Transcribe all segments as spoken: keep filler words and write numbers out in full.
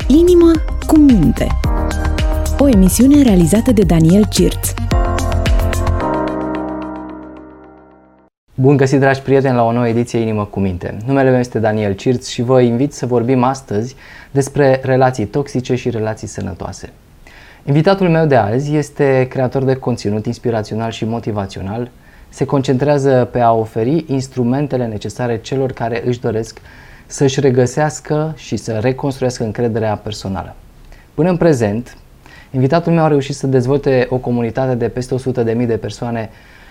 Inimă cu minte. O emisiune realizată de Daniel Cirț. Bun găsit, dragi prieteni, la o nouă ediție Inimă cu minte. Numele meu este Daniel Cirț și vă invit să vorbim astăzi despre relații toxice și relații sănătoase. Invitatul meu de azi este creator de conținut inspirațional și motivațional. Se concentrează pe a oferi instrumentele necesare celor care își doresc să-și regăsească și să reconstruiască încrederea personală. Până în prezent, invitatul meu a reușit să dezvolte o comunitate de peste o sută de mii de persoane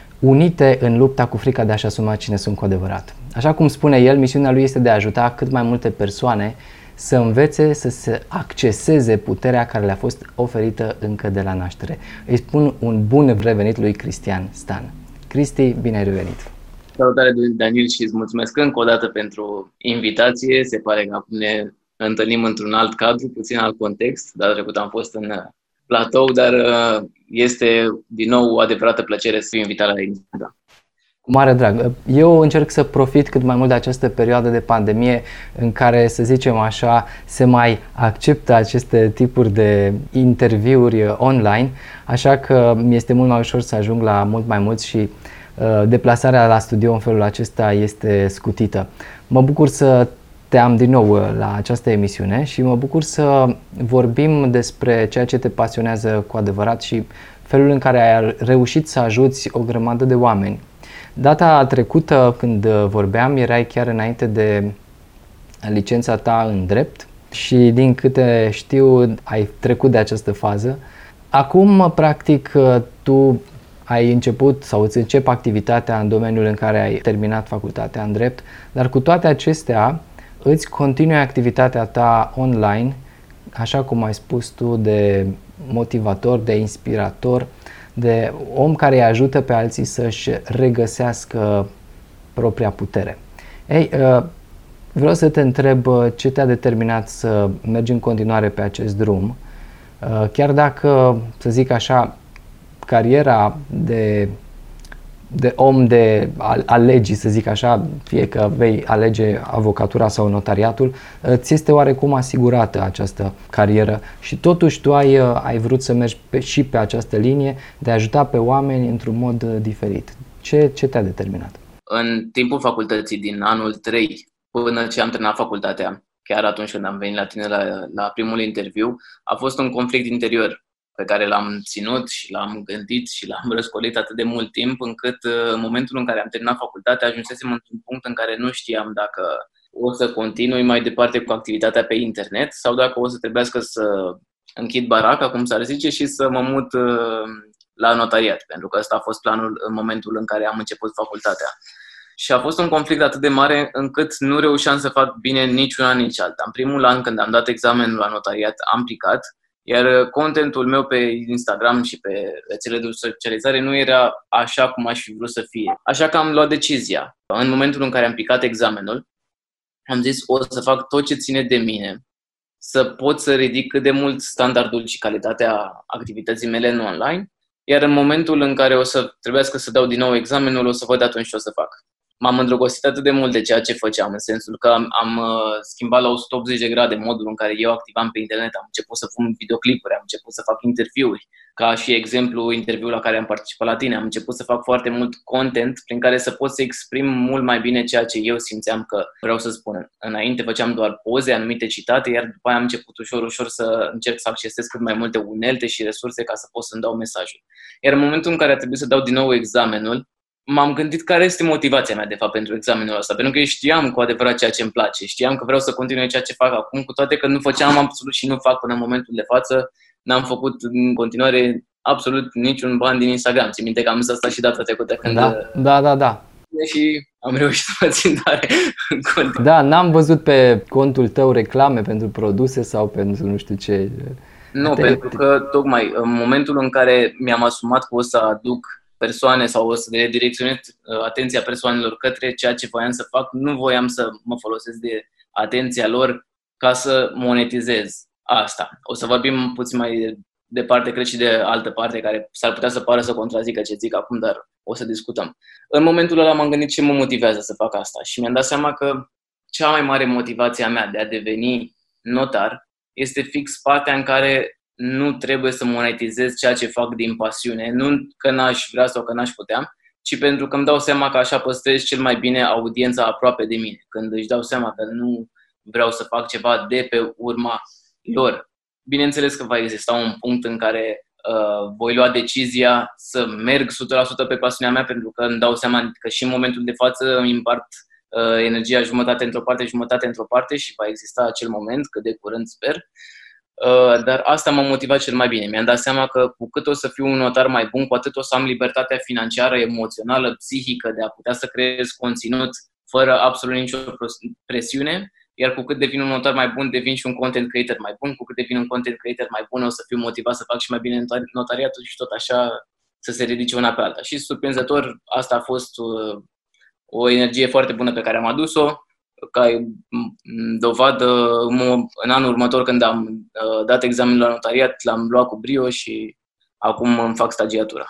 unite în lupta cu frica de a-și asuma cine sunt cu adevărat. Așa cum spune el, misiunea lui este de a ajuta cât mai multe persoane să învețe să se acceseze puterea care le-a fost oferită încă de la naștere. Îi spun un bun revenit lui Cristian Stan. Cristi, bine ai revenit! Salutare, Daniel, și îți mulțumesc încă o dată pentru invitație. Se pare că acum ne întâlnim într-un alt cadru, puțin alt context. Data trecută am fost în platou, dar este din nou o adevărată plăcere să fiu invitat la emisiune. Cu mare drag. Eu încerc să profit cât mai mult de această perioadă de pandemie în care, să zicem așa, se mai acceptă aceste tipuri de interviuri online, așa că mi este mult mai ușor să ajung la mult mai mulți și uh, deplasarea la studio în felul acesta este scutită. Mă bucur să te am din nou la această emisiune și mă bucur să vorbim despre ceea ce te pasionează cu adevărat și felul în care ai reușit să ajuți o grămadă de oameni. Data trecută, când vorbeam, erai chiar înainte de licența ta în drept și, din câte știu, ai trecut de această fază. Acum, practic, tu ai început sau îți începi activitatea în domeniul în care ai terminat facultatea în drept, dar cu toate acestea îți continui activitatea ta online, așa cum ai spus tu, de motivator, de inspirator, de om care îi ajută pe alții să-și regăsească propria putere. Ei, vreau să te întreb ce te-a determinat să mergi în continuare pe acest drum, chiar dacă, să zic așa, cariera de, de om de al, al legii, să zic așa, fie că vei alege avocatura sau notariatul, ți este oarecum asigurată această carieră și totuși tu ai, ai vrut să mergi pe, și pe această linie de a ajuta pe oameni într-un mod diferit. Ce, ce te-a determinat? În timpul facultății din anul trei, până ce am terminat facultatea, chiar atunci când am venit la tine la, la primul interviu, a fost un conflict interior pe care l-am ținut și l-am gândit și l-am răscolit atât de mult timp, încât în momentul în care am terminat facultatea ajunsesem într-un punct în care nu știam dacă o să continui mai departe cu activitatea pe internet sau dacă o să trebuiască să închid baraca, cum s-ar zice, și să mă mut la notariat, pentru că ăsta a fost planul în momentul în care am început facultatea. Și a fost un conflict atât de mare încât nu reușeam să fac bine nici una, nici alta. În primul an, când am dat examenul la notariat, am picat, iar contentul meu pe Instagram și pe rețelele de socializare nu era așa cum aș fi vrut să fie. Așa că am luat decizia. În momentul în care am picat examenul, am zis o să fac tot ce ține de mine, să pot să ridic cât de mult standardul și calitatea activității mele în online, iar în momentul în care o să trebuiască să dau din nou examenul, o să văd atunci ce o să fac. M-am îndrăgostit atât de mult de ceea ce făceam, în sensul că am, am uh, schimbat la o sută optzeci de grade modul în care eu activam pe internet, am început să pun videoclipuri, am început să fac interviuri, ca și exemplu interviul la care am participat la tine, am început să fac foarte mult content prin care să pot să exprim mult mai bine ceea ce eu simțeam că vreau să spun. Înainte făceam doar poze, anumite citate, iar după aia am început ușor, ușor să încerc să accesez cât mai multe unelte și resurse ca să pot să-mi dau mesajul. Iar în momentul în care a trebuit să dau din nou examenul, m-am gândit care este motivația mea, de fapt, pentru examenul ăsta. Pentru că eu știam cu adevărat ceea ce îmi place. Știam că vreau să continui ceea ce fac acum, cu toate că nu făceam absolut și nu fac până în momentul de față. N-am făcut în continuare absolut niciun ban din Instagram. Țin minte că am zis asta și data trecută când... Da, da, da, da. Și am reușit să mă țin tare în cont. Da, n-am văzut pe contul tău reclame pentru produse sau pentru nu știu ce... Nu, te... pentru că tocmai în momentul în care mi-am asumat că o să aduc persoane sau o să redirecționez atenția persoanelor către ceea ce voiam să fac, nu voiam să mă folosesc de atenția lor ca să monetizez asta. O să vorbim puțin mai departe, cred, și de altă parte care s-ar putea să pară să contrazică ce zic acum, dar o să discutăm. În momentul ăla m-am gândit ce mă motivează să fac asta și mi-am dat seama că cea mai mare motivație a mea de a deveni notar este fix partea în care nu trebuie să monetizez ceea ce fac din pasiune. Nu că n-aș vrea sau că n-aș putea, ci pentru că îmi dau seama că așa păstrez cel mai bine audiența aproape de mine. Când își dau seama că nu vreau să fac ceva de pe urma lor. Bineînțeles că va exista un punct în care uh, voi lua decizia să merg o sută la sută pe pasiunea mea, pentru că îmi dau seama că și în momentul de față îmi împart uh, energia jumătate într-o parte, jumătate într-o parte și va exista acel moment, cât de curând sper. Uh, dar asta m-a motivat cel mai bine. Mi-am dat seama că cu cât o să fiu un notar mai bun, cu atât o să am libertatea financiară, emoțională, psihică de a putea să creez conținut fără absolut nicio presiune. Iar cu cât devin un notar mai bun, devin și un content creator mai bun. Cu cât devin un content creator mai bun, o să fiu motivat să fac și mai bine notariatul și tot așa să se ridice una pe alta. Și surprinzător, asta a fost uh, o energie foarte bună pe care am adus-o. Ca dovadă, în anul următor, când am uh, dat examenul la notariat, l-am luat cu brio și acum îmi fac stagiatura.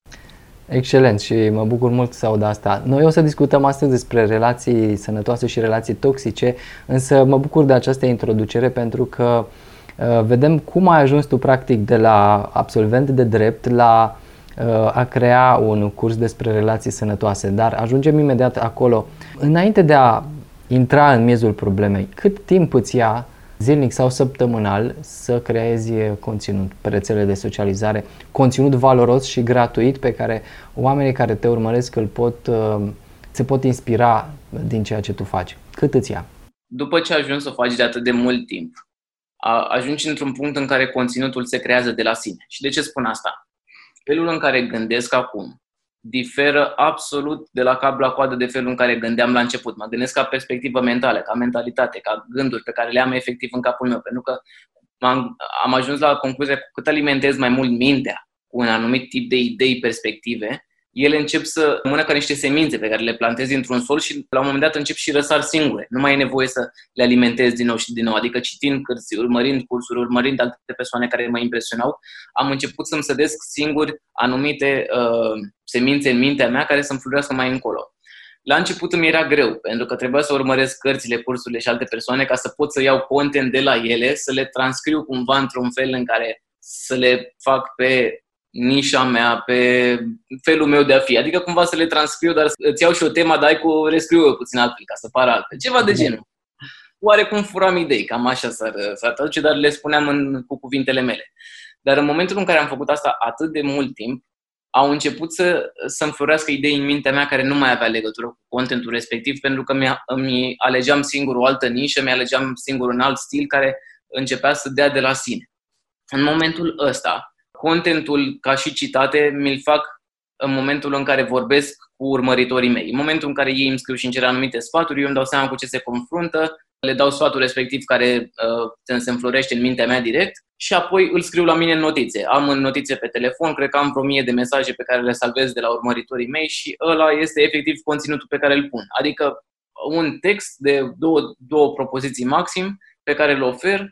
Excelent și mă bucur mult să aud asta. Noi o să discutăm astăzi despre relații sănătoase și relații toxice, însă mă bucur de această introducere pentru că uh, vedem cum ai ajuns tu practic de la absolvent de drept la uh, a crea un curs despre relații sănătoase, dar ajungem imediat acolo. Înainte de a intra în miezul problemei, cât timp îți ia zilnic sau săptămânal să creezi conținut pe rețele de socializare, conținut valoros și gratuit pe care oamenii care te urmăresc îl pot, se pot inspira din ceea ce tu faci? Cât îți ia? După ce ajungi să o faci de atât de mult timp, ajungi într-un punct în care conținutul se creează de la sine. Și de ce spun asta? Felul în care gândesc acum diferă absolut de la cap la coadă de felul în care gândeam la început. Mă gândesc ca perspectivă mentală, ca mentalitate, ca gânduri pe care le am efectiv în capul meu. Pentru că am, am ajuns la concluzia că cu cât alimentez mai mult mintea cu un anumit tip de idei, perspective, ele încep să rămână ca niște semințe pe care le plantezi într-un sol și la un moment dat încep și răsar singure. Nu mai e nevoie să le alimentezi din nou și din nou. Adică citind cărți, urmărind cursuri, urmărind alte persoane care mă impresionau, am început să-mi sădesc singur anumite uh, semințe în mintea mea care să-mi florească mai încolo. La început îmi era greu, pentru că trebuia să urmăresc cărțile, cursurile și alte persoane ca să pot să iau content de la ele, să le transcriu cumva într-un fel în care să le fac pe nișa mea, pe felul meu de a fi. Adică cumva să le transcriu, dar îți iau și o temă, dar cu rescriu eu puțin altfel, ca să pară altfel. Ceva de genul. Oarecum furam idei, cam așa s-ar, s-ar traduce, dar le spuneam în, cu cuvintele mele. Dar în momentul în care am făcut asta atât de mult timp, au început să, să-mi florească idei în mintea mea care nu mai avea legătură cu contentul respectiv, pentru că mi alegeam singur o altă nișă, mi alegeam singur un alt stil care începea să dea de la sine. În momentul ăsta, contentul ca și citate mi-l fac în momentul în care vorbesc cu urmăritorii mei. În momentul în care ei îmi scriu și îmi cer anumite sfaturi, eu îmi dau seama cu ce se confruntă, le dau sfatul respectiv care uh, se înflorește în mintea mea direct și apoi îl scriu la mine în notițe. Am în notițe pe telefon, cred că am vreo mie de mesaje pe care le salvez de la urmăritorii mei și ăla este efectiv conținutul pe care îl pun. Adică un text de două, două propoziții maxim pe care îl ofer,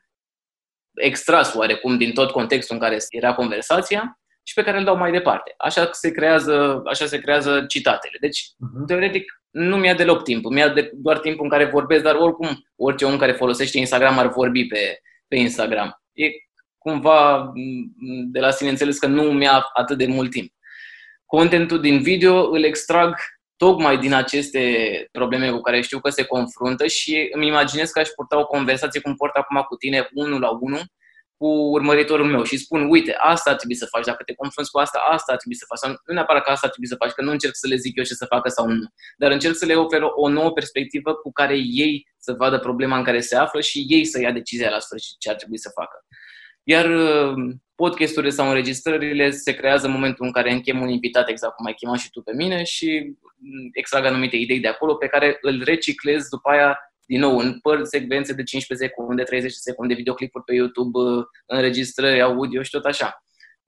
extras oarecum din tot contextul în care era conversația și pe care îl dau mai departe. Așa se creează, așa se creează citatele. Deci, uh-huh. teoretic, nu mi-a deloc timp. Mi-a de, doar timpul în care vorbesc, dar oricum, orice om care folosește Instagram ar vorbi pe, pe Instagram. E cumva de la sine înțeles că nu mi-a atât de mult timp. Contentul din video îl extrag tocmai din aceste probleme cu care știu că se confruntă și îmi imaginez că aș purta o conversație cum port acum cu tine, unul la unul, cu urmăritorul meu și spun, uite, asta ar trebui să faci, dacă te confrunți cu asta, asta ar trebui să faci. Sau nu neapărat că asta ar trebui să faci, că nu încerc să le zic eu ce să facă sau nu, dar încerc să le ofer o nouă perspectivă cu care ei să vadă problema în care se află și ei să ia decizia la sfârșit ce ar trebui să facă. Iar podcasturile sau înregistrările se creează în momentul în care închem un invitat, exact cum ai chemat și tu pe mine, și extrag anumite idei de acolo pe care îl reciclez după aia din nou în părți, secvențe de cincisprezece secunde, treizeci de secunde, videoclipuri pe YouTube, înregistrări audio și tot așa.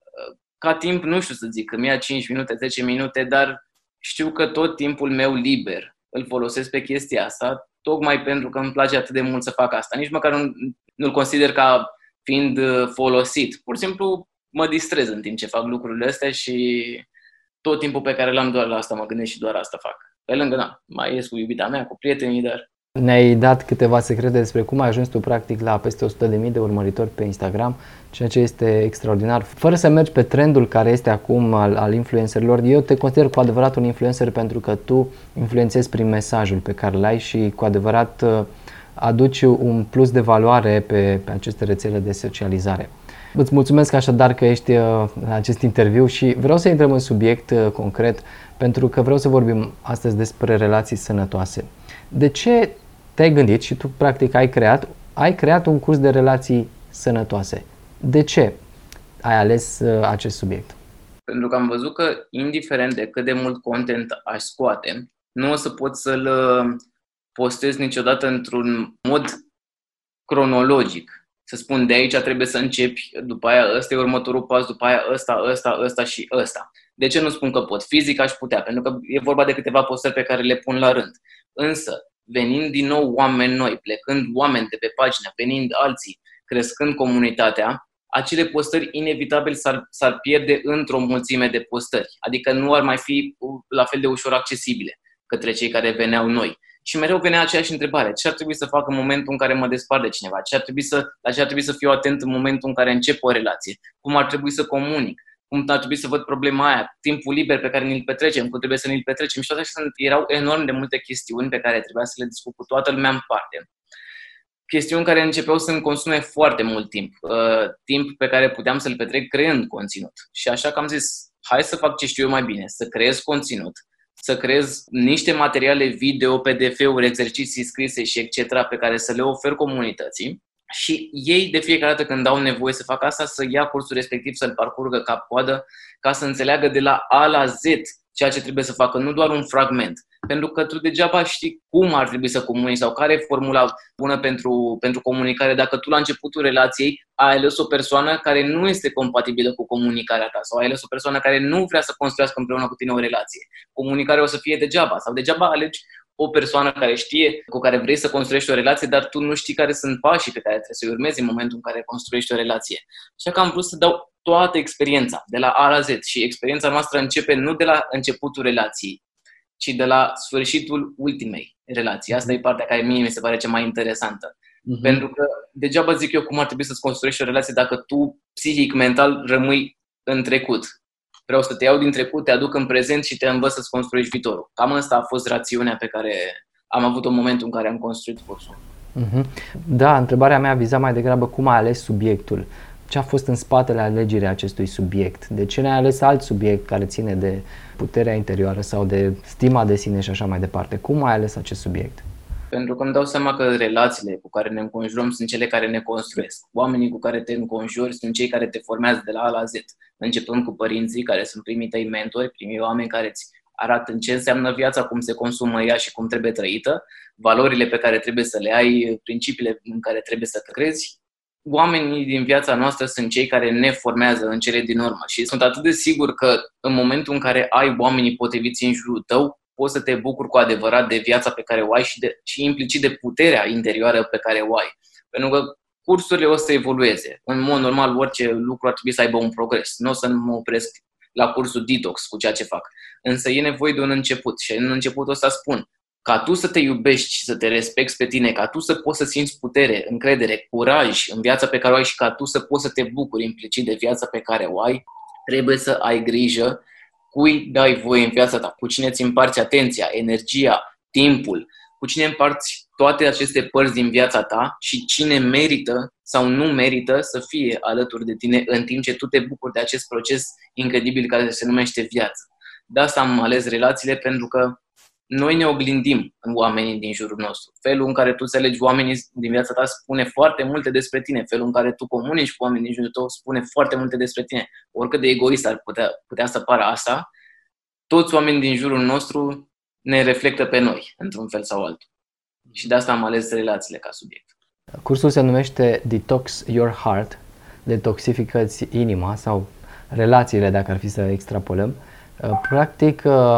Ca timp, nu știu să zic, că mi-a cinci minute, zece minute, dar știu că tot timpul meu liber îl folosesc pe chestia asta, tocmai pentru că îmi place atât de mult să fac asta. Nici măcar nu, nu-l consider ca fiind folosit. Pur și simplu mă distrez în timp ce fac lucrurile astea și tot timpul pe care l-am doar la asta mă gândesc și doar asta fac. Pe lângă, da, mai ies cu iubita mea, cu prietenii, dar Ne-ai dat câteva secrete despre cum ai ajuns tu practic la peste o sută de mii de urmăritori pe Instagram, ceea ce este extraordinar. Fără să mergi pe trendul care este acum al, al influencerilor, eu te consider cu adevărat un influencer pentru că tu influențezi prin mesajul pe care l-ai și cu adevărat aduci un plus de valoare pe, pe aceste rețele de socializare. Îți mulțumesc așadar că ești la acest interviu și vreau să intrăm în subiect concret pentru că vreau să vorbim astăzi despre relații sănătoase. De ce te-ai gândit și tu practic ai creat, ai creat un curs de relații sănătoase? De ce ai ales acest subiect? Pentru că am văzut că, indiferent de cât de mult content aș scoate, nu o să pot să-l postez niciodată într-un mod cronologic. Să spun, de aici trebuie să începi, după aia ăsta e următorul pas, după aia ăsta, ăsta, ăsta și ăsta. De ce nu spun că pot? Fizic aș putea, pentru că e vorba de câteva postări pe care le pun la rând. Însă, venind din nou oameni noi, plecând oameni de pe pagină, venind alții, crescând comunitatea, acele postări inevitabil s-ar, s-ar pierde într-o mulțime de postări. Adică nu ar mai fi la fel de ușor accesibile către cei care veneau noi. Și mereu venea aceeași întrebare. Ce ar trebui să fac în momentul în care mă despart de cineva? Ce ar trebui să, la ce ar trebui să fiu atent în momentul în care încep o relație? Cum ar trebui să comunic? Cum ar trebui să văd problema aia? Timpul liber pe care ni-l petrecem? Cum trebuie să ni-l petrecem? Și toate acestea erau enorm de multe chestiuni pe care trebuia să le discut cu toată lumea în parte. Chestiuni care începeau să-mi consume foarte mult timp. Uh, timp pe care puteam să-l petrec creând conținut. Și așa că am zis, hai să fac ce știu eu mai bine, să creez conținut, să creez niște materiale video, P D F-uri, exerciții scrise și et cetera pe care să le ofer comunității și ei de fiecare dată când au nevoie să facă asta să ia cursul respectiv, să-l parcurgă cap-coadă ca să înțeleagă de la A la Z ceea ce trebuie să facă, nu doar un fragment. Pentru că tu degeaba știi cum ar trebui să comunici sau care e formula bună pentru, pentru comunicare dacă tu la începutul relației ai ales o persoană care nu este compatibilă cu comunicarea ta sau ai ales o persoană care nu vrea să construiască împreună cu tine o relație. Comunicarea o să fie degeaba sau degeaba alegi o persoană care știe, cu care vrei să construiești o relație, dar tu nu știi care sunt pașii pe care trebuie să-i urmezi în momentul în care construiești o relație. Așa că am vrut să dau toată experiența, de la A la Z. Și experiența noastră începe nu de la începutul relației, ci de la sfârșitul ultimei relații. Asta e partea care mie mi se pare cea mai interesantă. Uh-huh. Pentru că degeaba zic eu cum ar trebui să-ți construiești o relație dacă tu, psihic, mental, rămâi în trecut. Vreau să te iau din trecut, te aduc în prezent și te învăț să-ți construiești viitorul. Cam asta a fost rațiunea pe care am avut în momentul în care am construit cursul. Uh-huh. Da, întrebarea mea viza mai degrabă cum ai ales subiectul. Ce a fost în spatele alegerii acestui subiect? De ce n-ai ales alt subiect care ține de puterea interioară sau de stima de sine și așa mai departe? Cum ai ales acest subiect? Pentru că îmi dau seama că relațiile cu care ne înconjurăm sunt cele care ne construiesc. Oamenii cu care te înconjuri sunt cei care te formează de la A la Z. Începând cu părinții, care sunt primii tăi mentori, primii oameni care îți arată în ce înseamnă viața, cum se consumă ea și cum trebuie trăită, valorile pe care trebuie să le ai, principiile în care trebuie să crezi. Oamenii din viața noastră sunt cei care ne formează în cele din urmă și sunt atât de sigur că în momentul în care ai oamenii potriviți în jurul tău, poți să te bucuri cu adevărat de viața pe care o ai și, de, și implicit de puterea interioară pe care o ai. Pentru că cursurile o să evolueze. În mod normal, orice lucru ar trebui să aibă un progres. Nu o să mă opresc la cursul detox cu ceea ce fac. Însă e nevoie de un început și în început o să spun, ca tu să te iubești și să te respecti pe tine, ca tu să poți să simți putere, încredere, curaj în viața pe care o ai și ca tu să poți să te bucuri implicit de viața pe care o ai, trebuie să ai grijă cui dai voie în viața ta, cu cine îți împarți atenția, energia, timpul, cu cine împarți toate aceste părți din viața ta și cine merită sau nu merită să fie alături de tine în timp ce tu te bucuri de acest proces incredibil care se numește viață. De asta am ales relațiile, pentru că noi ne oglindim în oamenii din jurul nostru. Felul în care tu înțelegi oamenii din viața ta spune foarte multe despre tine. Felul în care tu comunici cu oamenii din jurul tău spune foarte multe despre tine. Oricât de egoist ar putea, putea să pară asta, toți oamenii din jurul nostru ne reflectă pe noi, într-un fel sau altul. Și de asta am ales relațiile ca subiect. Cursul se numește Detox Your Heart, detoxifică-ți inima sau relațiile, dacă ar fi să extrapolăm. Practic,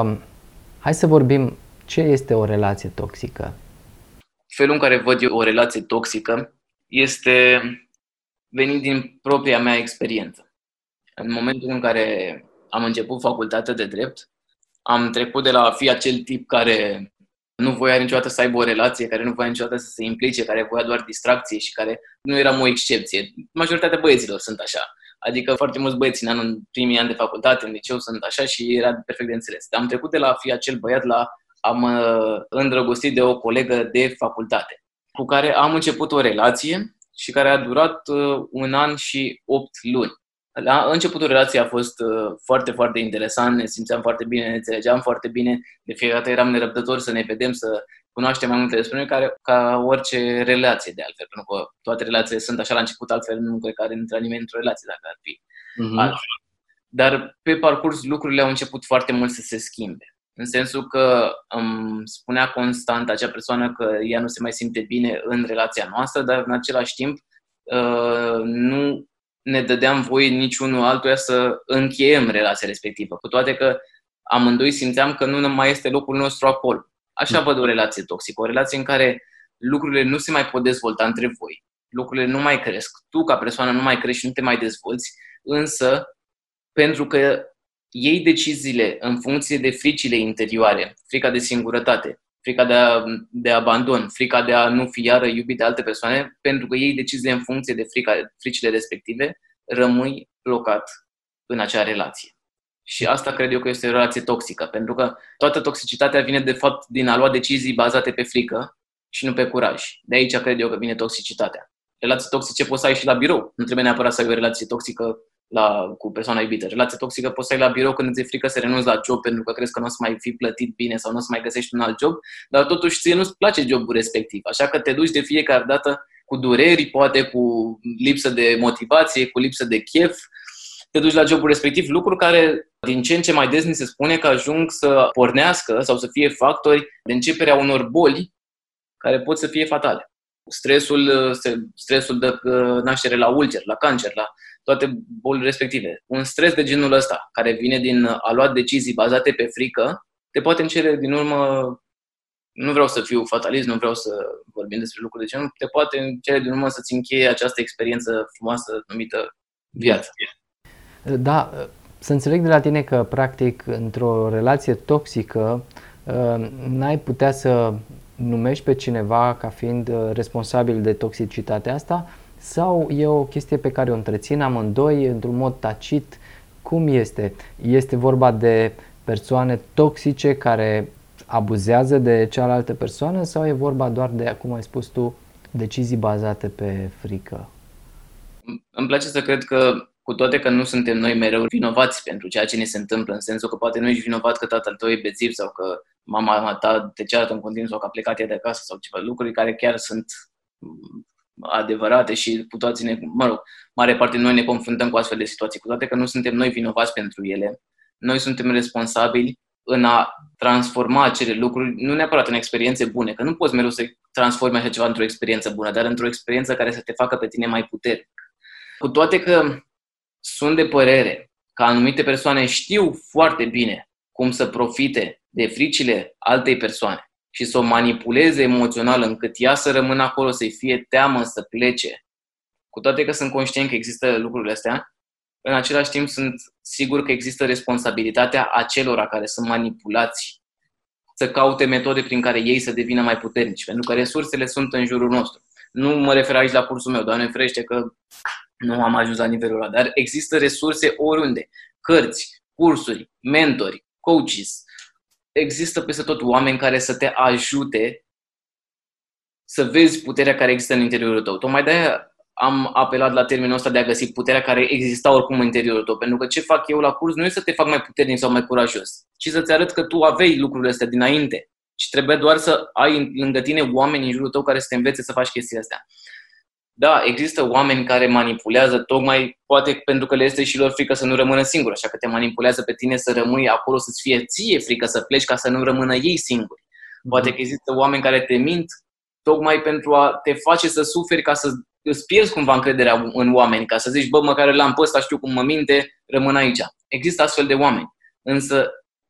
hai să vorbim ce este o relație toxică. Felul în care văd eu o relație toxică este venit din propria mea experiență. În momentul în care am început facultatea de drept, am trecut de la a fi acel tip care nu voia niciodată să aibă o relație, care nu voia niciodată să se implice, care voia doar distracție și care nu eram o excepție. Majoritatea băieților sunt așa. Adică foarte mulți băieți în, în primii ani de facultate, în liceu, sunt așa și era perfect de înțeles. Dar am trecut de la a fi acel băiat la a mă îndrăgosti de o colegă de facultate, cu care am început o relație și care a durat uh, un an și opt luni. La începutul relației a fost uh, foarte, foarte interesant, ne simțeam foarte bine, ne înțelegeam foarte bine, de fiecare dată eram nerăbdători să ne vedem, să cunoaștem mai multe despre noi, care, ca orice relație de altfel, pentru că toate relațiile sunt așa la început, altfel nu cred că are intra nimeni într-o relație dacă ar fi uh-huh. altfel. Dar pe parcurs lucrurile au început foarte mult să se schimbe. În sensul că îmi spunea constant acea persoană că ea nu se mai simte bine în relația noastră, dar în același timp uh, nu ne dădeam voie niciunul altuia să încheiem relația respectivă. Cu toate că amândoi simțeam că nu mai este locul nostru acolo. Așa văd o relație toxică, o relație în care lucrurile nu se mai pot dezvolta între voi, lucrurile nu mai cresc, tu ca persoană nu mai crești și nu te mai dezvolți, însă pentru că iei deciziile în funcție de fricile interioare, frica de singurătate, frica de, a, de abandon, frica de a nu fi iară iubit de alte persoane, pentru că iei deciziile în funcție de frica, fricile respective, rămâi blocat în acea relație. Și asta cred eu că este o relație toxică, pentru că toată toxicitatea vine de fapt din a lua decizii bazate pe frică și nu pe curaj. De aici cred eu că vine toxicitatea. Relații toxice poți să ai și la birou. Nu trebuie neapărat să ai o relație toxică la, cu persoana iubită. Relație toxică poți să ai la birou când îți e frică să renunți la job pentru că crezi că nu o să mai fi plătit bine sau nu o să mai găsești un alt job, dar totuși ție nu-ți place jobul respectiv. Așa că te duci de fiecare dată cu dureri, poate cu lipsă de motivație, cu lipsă de chef, te duci la jobul respectiv, lucruri care din ce în ce mai des ni se spune că ajung să pornească sau să fie factori de începerea unor boli care pot să fie fatale. Stresul, stresul dă naștere la ulcer, la cancer, la toate bolile respective. Un stres de genul ăsta, care vine din a lua decizii bazate pe frică, te poate în cele din urmă, nu vreau să fiu fatalist, nu vreau să vorbim despre lucruri de genul, te poate în cele din urmă să-ți încheie această experiență frumoasă numită viață. Da, să înțeleg de la tine că, practic, într-o relație toxică, n-ai putea să numești pe cineva ca fiind responsabil de toxicitatea asta sau e o chestie pe care o întrețin amândoi într-un mod tacit? Cum este? Este vorba de persoane toxice care abuzează de cealaltă persoană sau e vorba doar de, cum ai spus tu, decizii bazate pe frică? Îmi place să cred că, cu toate că nu suntem noi mereu vinovați pentru ceea ce ne se întâmplă, în sensul că poate nu ești vinovat că tatăl tău e bețiv sau că mama ta te ceartă în continuu sau că a plecat ea de acasă sau ceva, lucruri care chiar sunt adevărate și cu toții ne, mă rog, mare parte noi ne confruntăm cu astfel de situații, cu toate că nu suntem noi vinovați pentru ele, noi suntem responsabili în a transforma acele lucruri, nu neapărat în experiențe bune, că nu poți mereu să transformi așa ceva într-o experiență bună, dar într-o experiență care să te facă pe tine mai puternic. Cu toate că sunt de părere că anumite persoane știu foarte bine cum să profite de fricile altei persoane și să o manipuleze emoțional încât ea să rămână acolo, să-i fie teamă să plece. Cu toate că sunt conștient că există lucrurile astea, în același timp sunt sigur că există responsabilitatea acelora care sunt manipulați să caute metode prin care ei să devină mai puternici, pentru că resursele sunt în jurul nostru. Nu mă refer aici la cursul meu, Doamne ferește că nu am ajuns la nivelul ăla, dar există resurse oriunde. Cărți, cursuri, mentori, coaches. Există peste tot oameni care să te ajute să vezi puterea care există în interiorul tău. Tocmai de-aia am apelat la termenul ăsta de a găsi puterea care exista oricum în interiorul tău. Pentru că ce fac eu la curs nu e să te fac mai puternic sau mai curajos, ci să-ți arăt că tu aveai lucrurile astea dinainte și trebuie doar să ai lângă tine oameni în jurul tău care să te învețe să faci chestia astea. Da, există oameni care manipulează tocmai, poate pentru că le este și lor frică să nu rămână singuri, așa că te manipulează pe tine să rămâi acolo, să-ți fie ție frică să pleci ca să nu rămână ei singuri. Poate că există oameni care te mint tocmai pentru a te face să suferi ca să îți pierzi cumva încrederea în oameni, ca să zici, bă, măcar l-am pe ăsta, știu cum mă minte, rămân aici. Există astfel de oameni, însă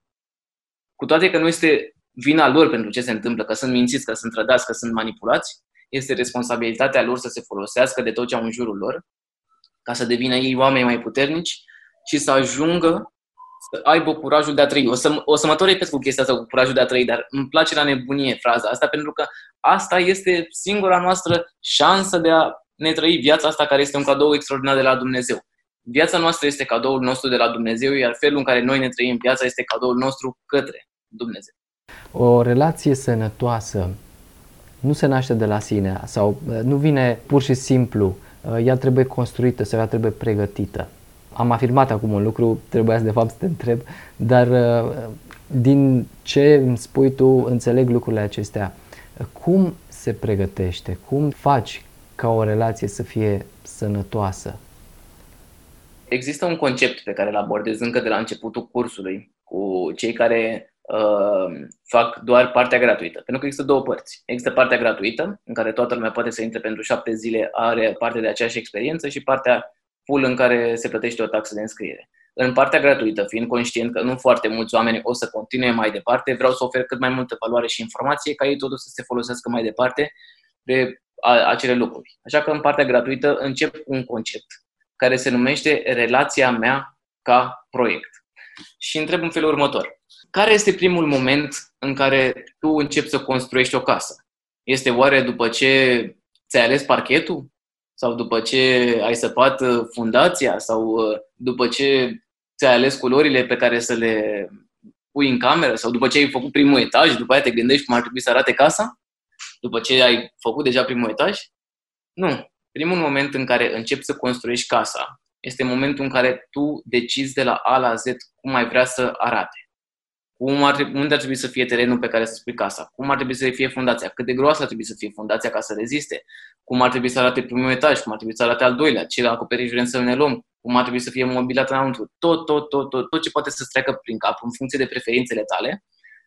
cu toate că nu este vina lor pentru ce se întâmplă, că sunt mințiți, că sunt trădați, că sunt manipulați, este responsabilitatea lor să se folosească de tot ce au în jurul lor ca să devină ei oameni mai puternici și să ajungă să aibă curajul de a trăi. O să, o să mă tot repet cu chestia asta cu curajul de a trăi, dar îmi place la nebunie fraza asta, pentru că asta este singura noastră șansă de a ne trăi viața asta, care este un cadou extraordinar de la Dumnezeu. Viața noastră este cadoul nostru de la Dumnezeu, iar felul în care noi ne trăim viața este cadoul nostru către Dumnezeu. O relație sănătoasă nu se naște de la sine sau nu vine pur și simplu, ea trebuie construită sau ea trebuie pregătită. Am afirmat acum un lucru, trebuia de fapt să te întreb, dar din ce îmi spui tu, înțeleg lucrurile acestea. Cum se pregătește? Cum faci ca o relație să fie sănătoasă? Există un concept pe care îl abordez încă de la începutul cursului cu cei care uh, fac doar partea gratuită. Pentru că există două părți. Există partea gratuită, în care toată lumea poate să intre pentru șapte zile, are parte de aceeași experiență, și partea full, în care se plătește o taxă de înscriere. În partea gratuită, fiind conștient că nu foarte mulți oameni o să continue mai departe, vreau să ofer cât mai multă valoare și informație ca ei totuși să se folosească mai departe de acele lucruri. Așa că în partea gratuită încep un concept care se numește relația mea ca proiect. Și întreb în felul următor. Care este primul moment în care tu începi să construiești o casă? Este oare după ce ți-ai ales parchetul? Sau după ce ai săpat fundația? Sau după ce ți-ai ales culorile pe care să le pui în cameră? Sau după ce ai făcut primul etaj, după aia te gândești cum ar trebui să arate casa? După ce ai făcut deja primul etaj? Nu. Primul moment în care începi să construiești casa este momentul în care tu decizi de la A la Z cum ai vrea să arate. Cum ar trebui, unde ar trebui să fie terenul pe care să spui casa? Cum ar trebui să fie fundația? Cât de groasă ar trebui să fie fundația ca să reziste? Cum ar trebui să arate primul etaj? Cum ar trebui să arate al doilea? Ce acoperiș vrem să ne luăm? Cum ar trebui să fie mobilat înăuntru? Tot, tot, tot, tot, tot ce poate să-ți treacă prin cap în funcție de preferințele tale,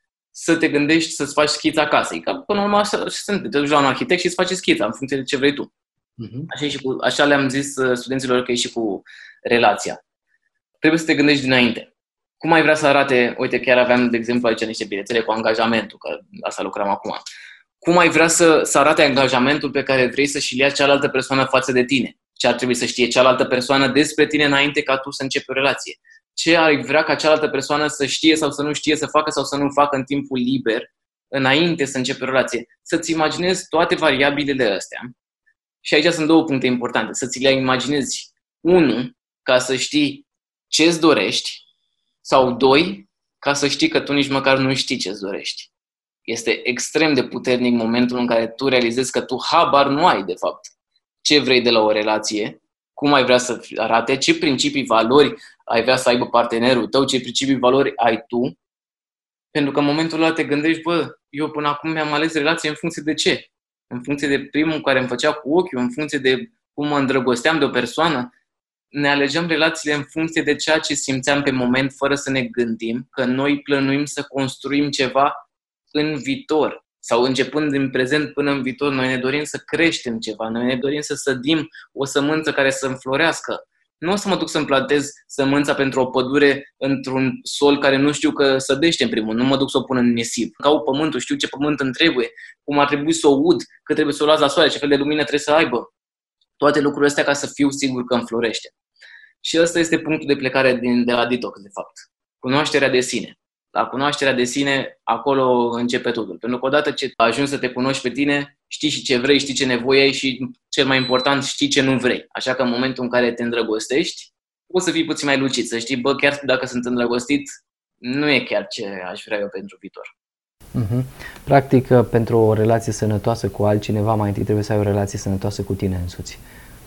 să te gândești să-ți faci schița casei. Că până la urmă așa sunt. Te duci la un arhitect și îți faci schița în funcție de ce vrei tu. Uh-huh. Așa, și cu, așa le-am zis studenților că e și cu relația. Trebuie să te gândești dinainte. Cum ai vrea să arate, uite, chiar aveam, de exemplu, aici niște bilețele cu angajamentul, că asta lucrăm acum. Cum ai vrea să, să arate angajamentul pe care vrei să și-l ia cealaltă persoană față de tine? Ce ar trebui să știe cealaltă persoană despre tine înainte ca tu să începi o relație? Ce ai vrea ca cealaltă persoană să știe sau să nu știe, să facă sau să nu facă în timpul liber, înainte să începi o relație? Să-ți imaginezi toate variabilele astea. Și aici sunt două puncte importante. Să ți le imaginezi. Unu, ca să știi ce îți dorești, sau doi, ca să știi că tu nici măcar nu știi ce îți dorești. Este extrem de puternic momentul în care tu realizezi că tu habar nu ai, de fapt, ce vrei de la o relație, cum ai vrea să arate, ce principii, valori ai vrea să aibă partenerul tău, ce principii, valori ai tu. Pentru că în momentul ăla te gândești, bă, eu până acum mi-am ales relație în funcție de ce? În funcție de primul care îmi făcea cu ochiul, în funcție de cum mă îndrăgosteam de o persoană. Ne alegeam relațiile în funcție de ceea ce simțeam pe moment, fără să ne gândim că noi plănuim să construim ceva în viitor. Sau începând din prezent până în viitor, noi ne dorim să creștem ceva, noi ne dorim să sădim o sămânță care să înflorească. Nu o să mă duc să-mi plantez sămânța pentru o pădure într-un sol care nu știu că sădește în primul. Nu mă duc să o pun în nisip. Caut pământul, știu ce pământ îmi trebuie, cum ar trebui să o ud, cât trebuie să o las la soare, ce fel de lumină trebuie să aibă. Toate lucrurile astea ca să fiu sigur că înflorește. Și ăsta este punctul de plecare din, de la detox, de fapt. Cunoașterea de sine. La cunoașterea de sine, acolo începe totul. Pentru că odată ce ajungi să te cunoști pe tine, știi și ce vrei, știi ce nevoie ai și, cel mai important, știi ce nu vrei. Așa că în momentul în care te îndrăgostești, poți să fii puțin mai lucid, să știi, bă, chiar dacă sunt îndrăgostit, nu e chiar ce aș vrea eu pentru viitor. Uh-huh. Practic, pentru o relație sănătoasă cu altcineva, mai întâi trebuie să ai o relație sănătoasă cu tine însuți.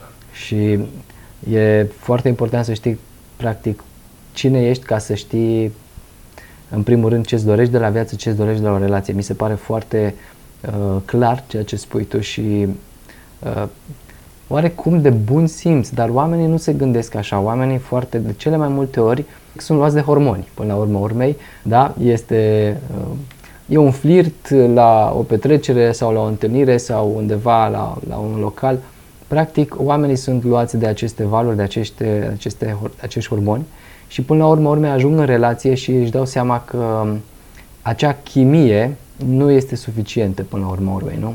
Și e foarte important să știi, practic, cine ești, ca să știi, în primul rând, ce-ți dorești de la viață, ce-ți dorești de la o relație. Mi se pare foarte uh, clar ceea ce spui tu și uh, oarecum de bun simț, dar oamenii nu se gândesc așa. Oamenii foarte, de cele mai multe ori, sunt luați de hormoni, până la urmă urmei, da? Este, uh, e un flirt la o petrecere sau la o întâlnire sau undeva la, la un local. Practic, oamenii sunt luați de aceste valori, de aceste, aceste, acești hormoni și până la urmă urme ajung în relație și își dau seama că acea chimie nu este suficientă până la urmă urmei, nu?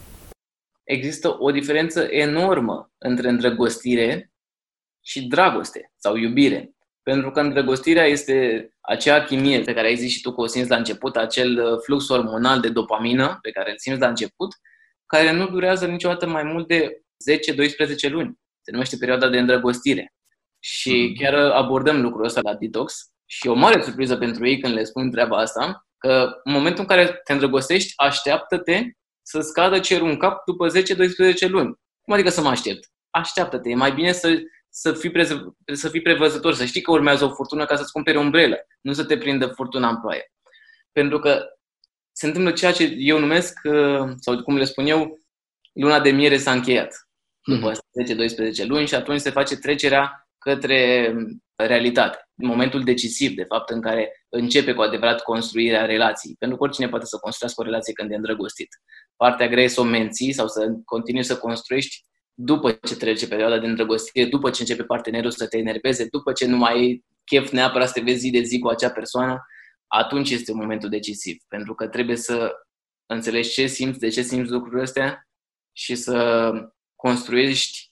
Există o diferență enormă între îndrăgostire și dragoste sau iubire. Pentru că îndrăgostirea este acea chimie pe care ai zis și tu că o simți la început, acel flux hormonal de dopamină pe care îl simți la început, care nu durează niciodată mai mult de zece doisprezece luni. Se numește perioada de îndrăgostire. Și chiar abordăm lucrul ăsta la Detox și e o mare surpriză pentru ei când le spun treaba asta, că în momentul în care te îndrăgostești, așteaptă-te să scadă cerul în cap după zece doisprezece luni. Cum adică să mă aștept? Așteaptă-te, e mai bine să, să, fii prez, să fii prevăzător, să știi că urmează o furtună ca să-ți cumperi o umbrelă, nu să te prindă furtuna în ploaie. Pentru că se întâmplă ceea ce eu numesc, sau cum le spun eu, luna de miere s-a încheiat după zece doisprezece luni și atunci se face trecerea către realitate. Momentul decisiv, de fapt, în care începe cu adevărat construirea relației. Pentru că oricine poate să construiască o relație când e îndrăgostit. Partea grea e să o menții sau să continui să construiești după ce trece perioada de îndrăgostire, după ce începe partenerul să te enerveze, după ce nu mai ai chef neapărat să te vezi zi de zi cu acea persoană, atunci este momentul decisiv. Pentru că trebuie să înțelegi ce simți, de ce simți lucrurile astea și să construiești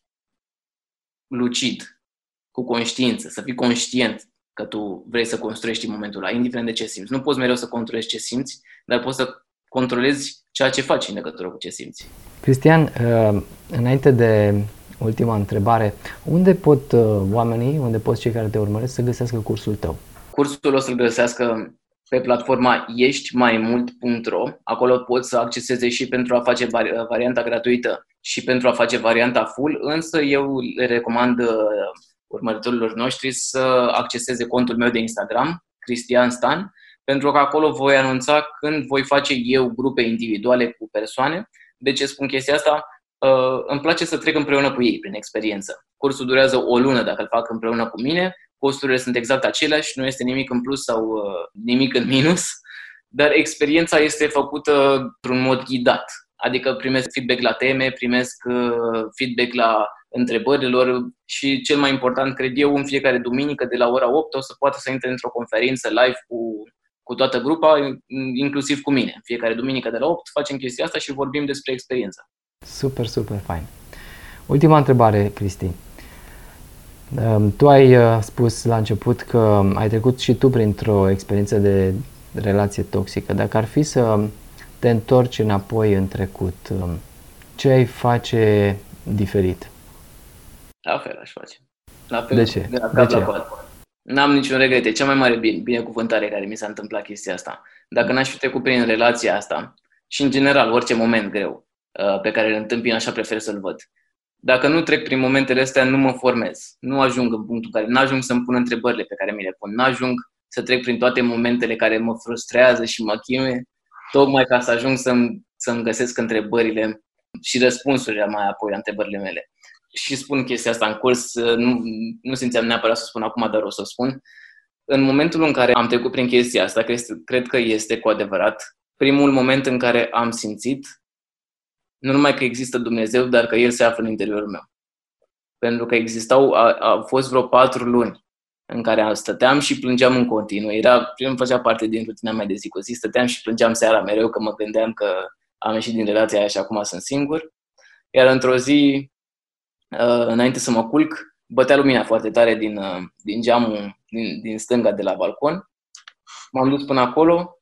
lucid, cu conștiință, să fii conștient că tu vrei să construiești în momentul ăla, indiferent de ce simți. Nu poți mereu să controlezi ce simți, dar poți să controlezi ceea ce faci în legătură cu ce simți. Cristian, înainte de ultima întrebare, unde pot oamenii, unde pot cei care te urmăresc să găsească cursul tău? Cursul o să-l găsească pe platforma ești mai mult punct ro. Acolo poți să acceseze și pentru a face varianta gratuită și pentru a face varianta full, însă eu le recomand urmăritorilor noștri să acceseze contul meu de Instagram, Cristian Stan, pentru că acolo voi anunța când voi face eu grupe individuale cu persoane. De ce spun chestia asta? Îmi place să trec împreună cu ei prin experiență. Cursul durează o lună dacă îl fac împreună cu mine, costurile sunt exact aceleași, nu este nimic în plus sau nimic în minus, dar experiența este făcută într-un mod ghidat. Adică primesc feedback la teme, primesc feedback la întrebărilor și cel mai important, cred eu, în fiecare duminică de la ora opt o să poată să intre într-o conferință live cu, cu toată grupa, inclusiv cu mine. În fiecare duminică de la opt facem chestia asta și vorbim despre experiență. Super, super fain. Ultima întrebare, Cristi. Tu ai spus la început că ai trecut și tu printr-o experiență de relație toxică. Dacă ar fi să te întorci înapoi în trecut, ce ai face diferit? La fel aș face. La fel. De ce? De la de ce? N-am niciun regret. E cea mai mare bine, binecuvântare care mi s-a întâmplat chestia asta. Dacă n-aș fi trecut prin relația asta și în general orice moment greu pe care îl întâmpin, așa prefer să-l văd. Dacă nu trec prin momentele astea, nu mă formez. Nu ajung în punctul în care n-ajung să-mi pun întrebările pe care mi le pun. N-ajung să trec prin toate momentele care mă frustrează și mă chinuie, tocmai ca să ajung să-mi, să-mi găsesc întrebările și răspunsurile mai apoi la întrebările mele. Și spun chestia asta în curs, nu, nu simțeam neapărat să spun acum, dar o să o spun. În momentul în care am trecut prin chestia asta, cred că este cu adevărat primul moment în care am simțit nu numai că există Dumnezeu, dar că El se află în interiorul meu. Pentru că existau, au fost vreo patru luni în care stăteam și plângeam în continuu. Era, îmi făcea parte din rutina mea de zi cu zi, stăteam și plângeam seara mereu că mă gândeam că am ieșit din relația aia și acum sunt singur. Iar într-o zi, înainte să mă culc, bătea lumina foarte tare din, din geamul din, din stânga de la balcon. M-am dus până acolo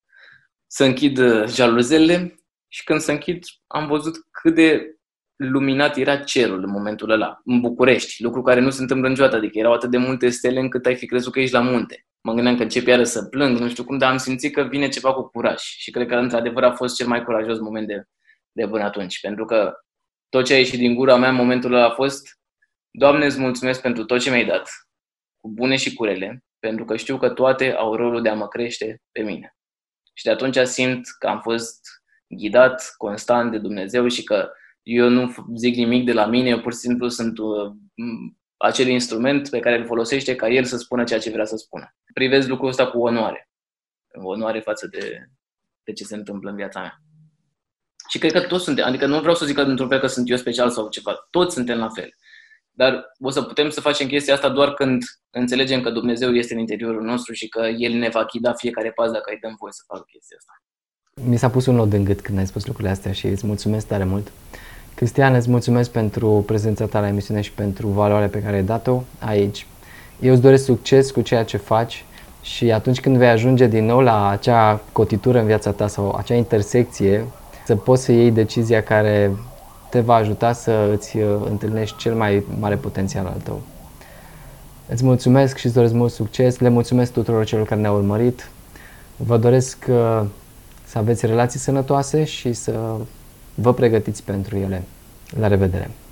să închid jaluzelele și când se închid am văzut cât de luminat era cerul în momentul ăla, în București, lucru care nu se întâmplă niciodată, adică erau atât de multe stele încât ai fi crezut că ești la munte. Mă gândeam că încep iară să plâng, nu știu cum, dar am simțit că vine ceva cu curaj și cred că într-adevăr a fost cel mai curajos moment de, de până atunci, pentru că tot ce a ieșit din gura mea în momentul ăla a fost: Doamne, îți mulțumesc pentru tot ce mi-ai dat, cu bune și cu rele, pentru că știu că toate au rolul de a mă crește pe mine. Și de atunci simt că am fost ghidat constant de Dumnezeu și că eu nu zic nimic de la mine, eu pur și simplu sunt uh, acel instrument pe care îl folosește ca El să spună ceea ce vrea să spună. Privesc lucrul ăsta cu onoare. Onoare față de, de ce se întâmplă în viața mea. Și cred că toți suntem, adică nu vreau să zic că într-un fel că sunt eu special sau ceva, toți suntem la fel. Dar o să putem să facem chestia asta doar când înțelegem că Dumnezeu este în interiorul nostru și că El ne va ghida fiecare pas dacă îi dăm voie să facă chestia asta. Mi s-a pus un nod în gât când ai spus lucrurile astea și îți mulțumesc tare mult. Cristian, îți mulțumesc pentru prezența ta la emisiune și pentru valoarea pe care ai dat-o aici. Eu îți doresc succes cu ceea ce faci și atunci când vei ajunge din nou la acea cotitură în viața ta sau acea intersecție, să poți să iei decizia care te va ajuta să îți întâlnești cel mai mare potențial al tău. Îți mulțumesc și îți doresc mult succes, le mulțumesc tuturor celor care ne-au urmărit. Vă doresc să aveți relații sănătoase și să vă pregătiți pentru ele. La revedere!